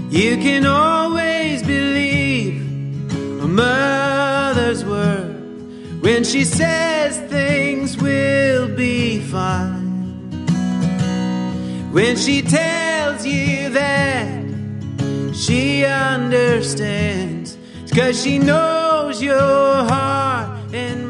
You can always believe a mother's word when she says things will be fine. When she tells you that she understands, it's 'cause she knows your heart and